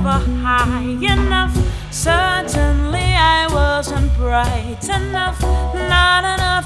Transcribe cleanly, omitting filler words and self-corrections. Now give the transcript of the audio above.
never high enough. Certainly I wasn't bright enough, not enough.